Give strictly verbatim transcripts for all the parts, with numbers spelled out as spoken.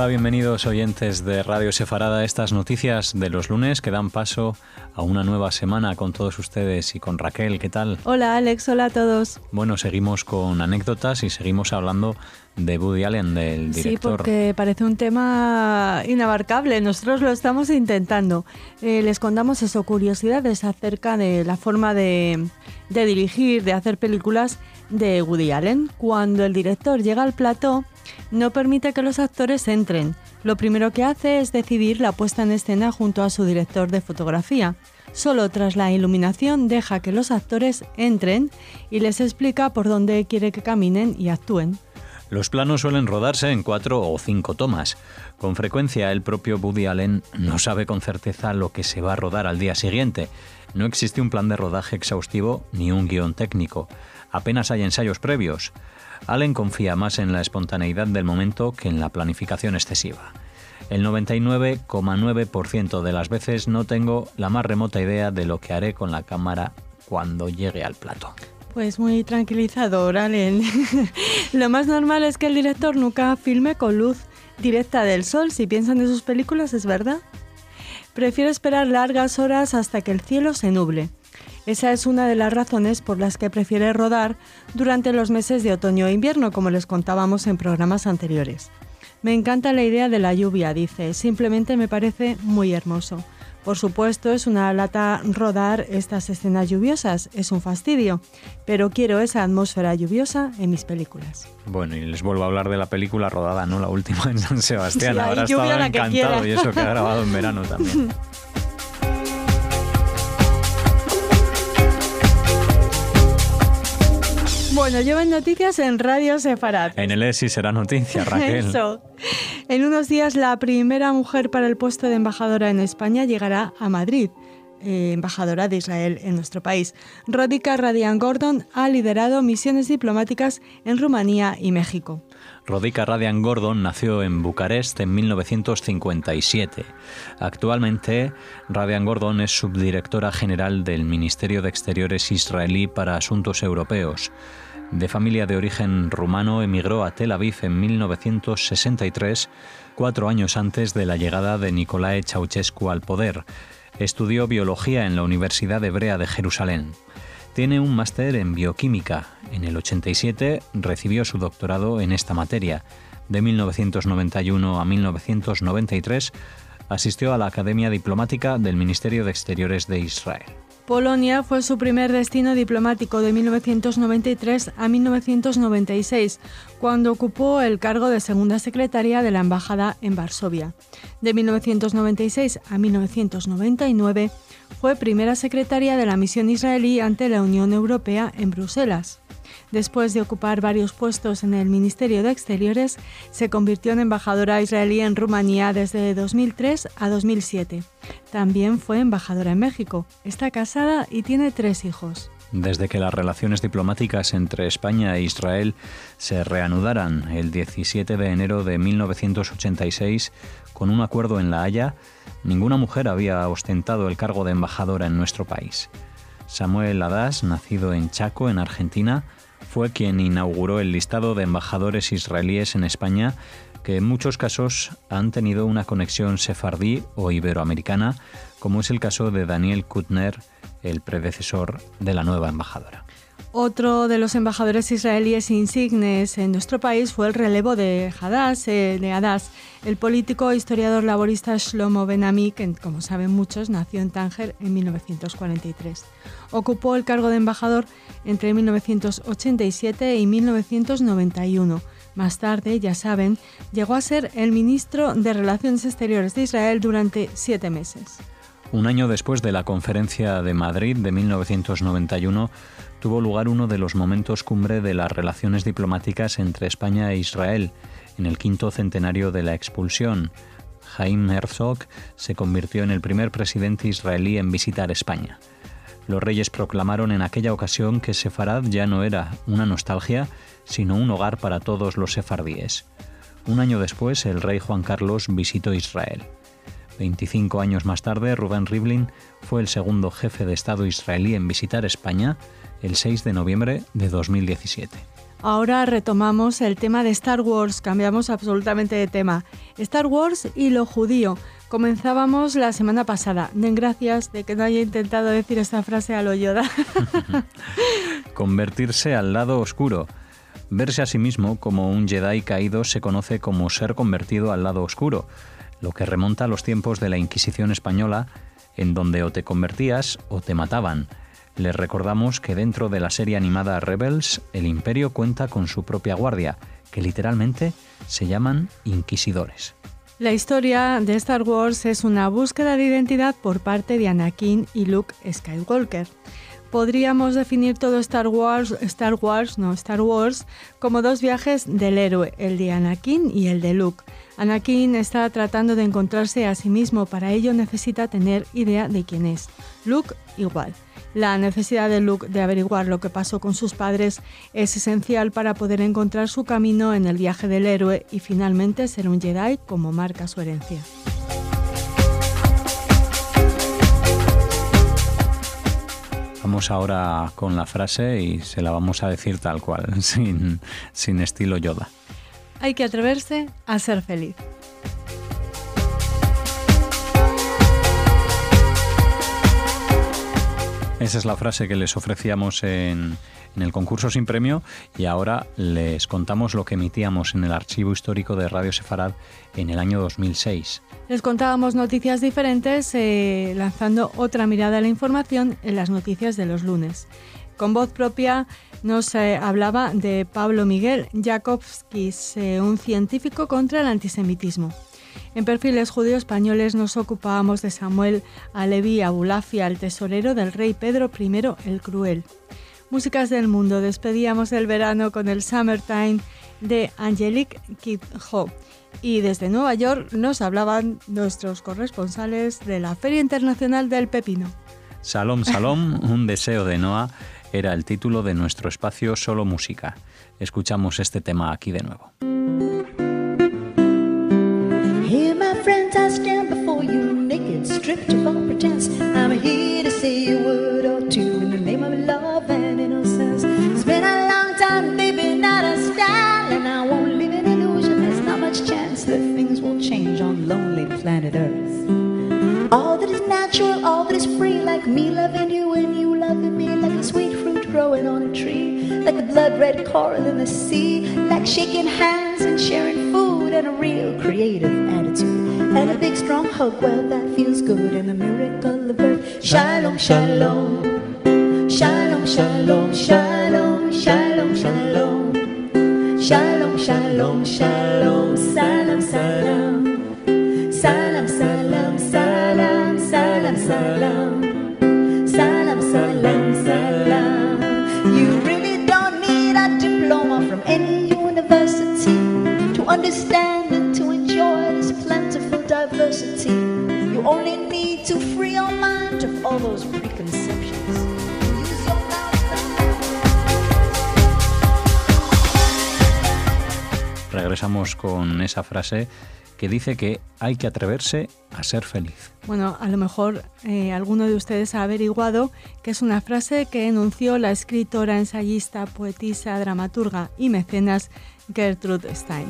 Hola, bienvenidos oyentes de Radio Sefarad a estas noticias de los lunes que dan paso a una nueva semana con todos ustedes y con Raquel. ¿Qué tal? Hola Alex, hola a todos. Bueno, seguimos con anécdotas y seguimos hablando de Woody Allen, del director. Sí, porque parece un tema inabarcable. Nosotros lo estamos intentando. Eh, les contamos eso, curiosidades acerca de la forma de, de dirigir, de hacer películas de Woody Allen. Cuando el director llega al plató, no permite que los actores entren. Lo primero que hace es decidir la puesta en escena junto a su director de fotografía. Solo tras la iluminación deja que los actores entren y les explica por dónde quiere que caminen y actúen. Los planos suelen rodarse en cuatro o cinco tomas. Con frecuencia el propio Woody Allen no sabe con certeza lo que se va a rodar al día siguiente. No existe un plan de rodaje exhaustivo ni un guión técnico. Apenas hay ensayos previos. Allen confía más en la espontaneidad del momento que en la planificación excesiva. El noventa y nueve coma nueve por ciento de las veces no tengo la más remota idea de lo que haré con la cámara cuando llegue al plató. Pues muy tranquilizador, Allen. Lo más normal es que el director nunca filme con luz directa del sol. Si piensan en sus películas, ¿es verdad? Prefiere esperar largas horas hasta que el cielo se nuble. Esa es una de las razones por las que prefiere rodar durante los meses de otoño e invierno, como les contábamos en programas anteriores. Me encanta la idea de la lluvia, dice. Simplemente me parece muy hermoso. Por supuesto, es una lata rodar estas escenas lluviosas, es un fastidio, pero quiero esa atmósfera lluviosa en mis películas. Bueno, y les vuelvo a hablar de la película rodada, ¿no? La última en San Sebastián. Sí, Ahora estaba encantado y eso que ha grabado en verano también. Bueno, llevan noticias en Radio Sefarad. En el E S I será noticia, Raquel. Eso. En unos días la primera mujer para el puesto de embajadora en España llegará a Madrid, eh, embajadora de Israel en nuestro país. Rodica Radian-Gordon ha liderado misiones diplomáticas en Rumanía y México. Rodica Radian-Gordon nació en Bucarest en mil novecientos cincuenta y siete. Actualmente, Radian-Gordon es subdirectora general del Ministerio de Exteriores israelí para Asuntos Europeos. De familia de origen rumano, emigró a Tel Aviv en mil novecientos sesenta y tres, cuatro años antes de la llegada de Nicolae Ceausescu al poder. Estudió biología en la Universidad Hebrea de Jerusalén. Tiene un máster en bioquímica. En el ochenta y siete recibió su doctorado en esta materia. De mil novecientos noventa y uno a mil novecientos noventa y tres asistió a la Academia Diplomática del Ministerio de Exteriores de Israel. Polonia fue su primer destino diplomático de mil novecientos noventa y tres a mil novecientos noventa y seis, cuando ocupó el cargo de segunda secretaria de la Embajada en Varsovia. De mil novecientos noventa y seis a mil novecientos noventa y nueve fue primera secretaria de la misión israelí ante la Unión Europea en Bruselas. Después de ocupar varios puestos en el Ministerio de Exteriores, se convirtió en embajadora israelí en Rumanía desde dos mil tres a dos mil siete. También fue embajadora en México. Está casada y tiene tres hijos. Desde que las relaciones diplomáticas entre España e Israel se reanudaran el diecisiete de enero de mil novecientos ochenta y seis con un acuerdo en La Haya, ninguna mujer había ostentado el cargo de embajadora en nuestro país. Samuel Adas, nacido en Chaco, en Argentina, fue quien inauguró el listado de embajadores israelíes en España, que en muchos casos han tenido una conexión sefardí o iberoamericana, como es el caso de Daniel Kutner, el predecesor de la nueva embajadora. Otro de los embajadores israelíes insignes en nuestro país fue el relevo de Hadass, eh, de Adas. El político e historiador laborista Shlomo Ben-Ami, que como saben muchos, nació en Tánger en mil novecientos cuarenta y tres. Ocupó el cargo de embajador entre mil novecientos ochenta y siete y mil novecientos noventa y uno. Más tarde, ya saben, llegó a ser el ministro de Relaciones Exteriores de Israel durante siete meses. Un año después de la Conferencia de Madrid de mil novecientos noventa y uno, tuvo lugar uno de los momentos cumbre de las relaciones diplomáticas entre España e Israel, en el quinto centenario de la expulsión. Chaim Herzog se convirtió en el primer presidente israelí en visitar España. Los reyes proclamaron en aquella ocasión que Sefarad ya no era una nostalgia, sino un hogar para todos los sefardíes. Un año después, el rey Juan Carlos visitó Israel. veinticinco años más tarde, Reuven Rivlin fue el segundo jefe de Estado israelí en visitar España el seis de noviembre de dos mil diecisiete. Ahora retomamos el tema de Star Wars, cambiamos absolutamente de tema. Star Wars y lo judío. Comenzábamos la semana pasada. Den gracias de que no haya intentado decir esta frase a lo Yoda. Convertirse al lado oscuro. Verse a sí mismo como un Jedi caído se conoce como ser convertido al lado oscuro, lo que remonta a los tiempos de la Inquisición española, en donde o te convertías o te mataban. Les recordamos que dentro de la serie animada Rebels, el Imperio cuenta con su propia guardia, que literalmente se llaman Inquisidores. La historia de Star Wars es una búsqueda de identidad por parte de Anakin y Luke Skywalker. Podríamos definir todo Star Wars, Star Wars, no, Star Wars, como dos viajes del héroe, el de Anakin y el de Luke. Anakin está tratando de encontrarse a sí mismo, para ello necesita tener idea de quién es. Luke igual. La necesidad de Luke de averiguar lo que pasó con sus padres es esencial para poder encontrar su camino en el viaje del héroe y finalmente ser un Jedi como marca su herencia. Vamos ahora con la frase y se la vamos a decir tal cual, sin, sin estilo Yoda. Hay que atreverse a ser feliz. Esa es la frase que les ofrecíamos en, en el concurso sin premio y ahora les contamos lo que emitíamos en el archivo histórico de Radio Sefarad en el año dos mil seis. Les contábamos noticias diferentes, eh, lanzando otra mirada a la información en las noticias de los lunes. Con voz propia nos eh, hablaba de Pablo Miguel Jakobskis, eh, un científico contra el antisemitismo. En Perfiles Judío Españoles nos ocupábamos de Samuel Alevi Abulafia, el tesorero del rey Pedro primero el Cruel. Músicas del mundo, despedíamos el verano con el Summertime de Angelique Kidjo. Y desde Nueva York nos hablaban nuestros corresponsales de la Feria Internacional del Pepino. Salom, Salom, un deseo de Noah, era el título de nuestro espacio Solo Música. Escuchamos este tema aquí de nuevo. Here, my friends, I stand before you, naked, stripped of all pretense. I'm here to say a word or two in the name of love and innocence. It's been a long time, baby, not a style, and I won't live in illusion. There's not much chance that things will change on lonely planet Earth. All that is natural, all that is free, like me loving you and you loving me, like a sweet fruit growing on a tree, like a blood-red coral in the sea, like shaking hands and sharing food and a real creative attitude, and a big strong hug, well that feels good, and the miracle of birth. Shalom, shalom, shalom, shalom, shalom, shalom, shalom, shalom, shalom, shalom, salam, salam, salam, salam, salam, salam, salam, salam, salam, salam. You really don't need a diploma from any university to understand and to enjoy this plentiful diversity. You only need to free your mind of all those preconceptions. Use your Regresamos con esa frase que dice que hay que atreverse a ser feliz. Bueno, a lo mejor eh, alguno de ustedes ha averiguado que es una frase que enunció la escritora, ensayista, poetisa, dramaturga y mecenas Gertrude Stein.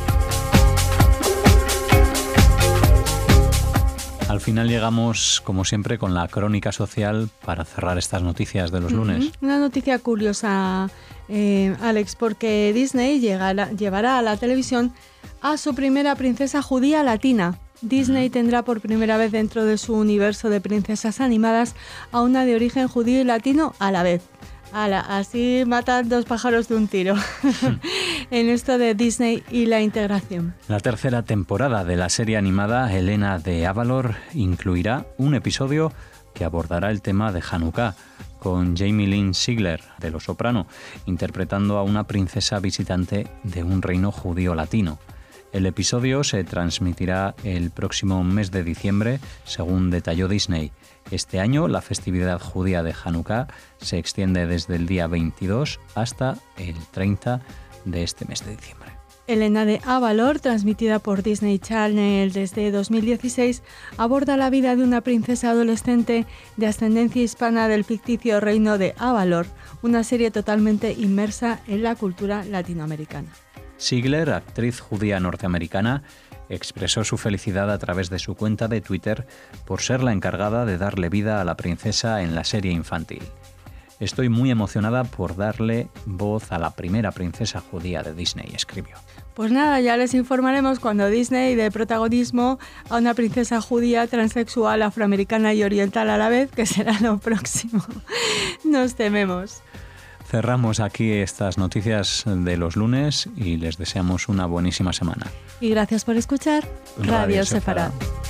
Al final llegamos, como siempre, con la crónica social para cerrar estas noticias de los lunes. Uh-huh. Una noticia curiosa, eh, Alex, porque Disney llegará, llevará a la televisión a su primera princesa judía latina. Disney uh-huh. tendrá por primera vez dentro de su universo de princesas animadas a una de origen judío y latino a la vez. Ala, así matan dos pájaros de un tiro en esto de Disney y la integración. La tercera temporada de la serie animada Helena de Avalor incluirá un episodio que abordará el tema de Hanukkah, con Jamie Lynn Sigler, de Los Soprano, interpretando a una princesa visitante de un reino judío latino. El episodio se transmitirá el próximo mes de diciembre, según detalló Disney. Este año, la festividad judía de Hanukkah se extiende desde el día veintidós hasta el treinta de este mes de diciembre. Elena de Avalor, transmitida por Disney Channel desde dos mil dieciséis, aborda la vida de una princesa adolescente de ascendencia hispana del ficticio reino de Avalor, una serie totalmente inmersa en la cultura latinoamericana. Ziegler, actriz judía norteamericana, expresó su felicidad a través de su cuenta de Twitter por ser la encargada de darle vida a la princesa en la serie infantil. Estoy muy emocionada por darle voz a la primera princesa judía de Disney, escribió. Pues nada, ya les informaremos cuando Disney dé protagonismo a una princesa judía, transexual, afroamericana y oriental a la vez, que será lo próximo. Nos tememos. Cerramos aquí estas noticias de los lunes y les deseamos una buenísima semana. Y gracias por escuchar Radio, Radio Sefarad.